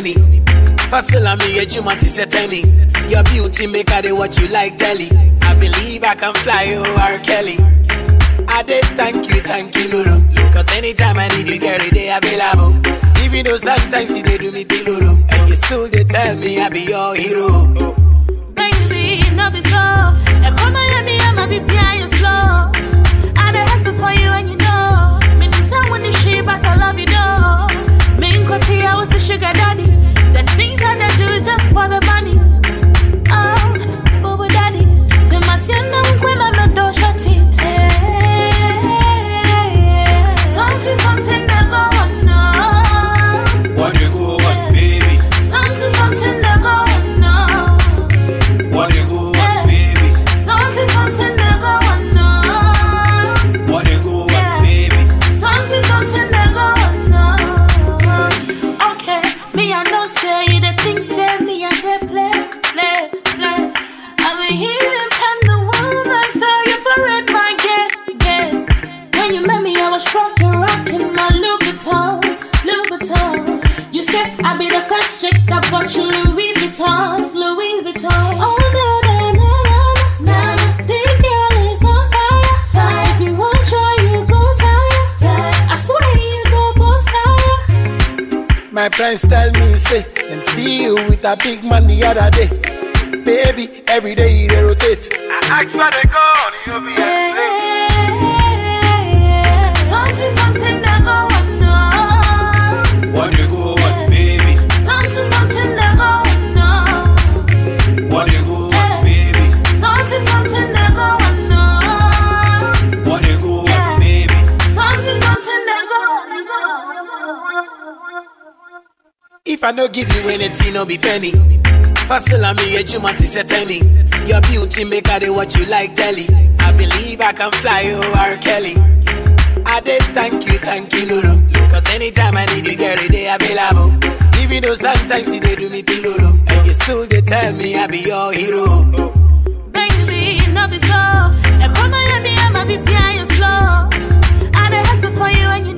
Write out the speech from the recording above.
penny. Hustle on me, get you money set any. Your beauty make her do what you like, telly. I believe I can fly you, R. Kelly. I did thank you, Lulu. Cause anytime I need you, girl, they available. Even though sometimes you they do me pilulu. And you still they tell me I be your hero. Baby, no be so. And come on, me, I'ma be behind you slow. I dey hustle for you and you know. Me say when you shit, but I love you though. Me in Kotti, I was the sugar daddy. The things that I do is just for the money. Oh, Bobo daddy. To my son, I'm gonna not do shorty. Something that go on. What you go on, baby? Something that go on. What you go on, baby? Something that go on. What you go on, baby? Something that go on. Okay, me I know say the things say me I play. I'm a independent woman, so you for it my game. When you met me, I was rocking my Louis Vuitton. You said I'd be the first chick that bought you Louis Vuitton. Oh na, this girl is on fire. If you won't try, you go tire. I swear you go both tire. My friends tell me, say, and see you with a big man the other day. Baby, every day they rotate. I ask where they go, you be explain. Something that go on. What you go on, baby? Something that go on. What you go on, baby? Something that go on. What you go on, baby? Something that go on. If I don't give you anything, no be penny. Hustle on me, get you money set any. Your beauty make her do what you like, telly. I believe I can fly you, R. Kelly. I did thank you, Lulu. Cause anytime I need you, girl, they available. Even though sometimes you they do me pilulu. And you still they tell me I be your hero. Baby, no be so. And come on, me, I'ma be behind you slow. I dey hustle for you and you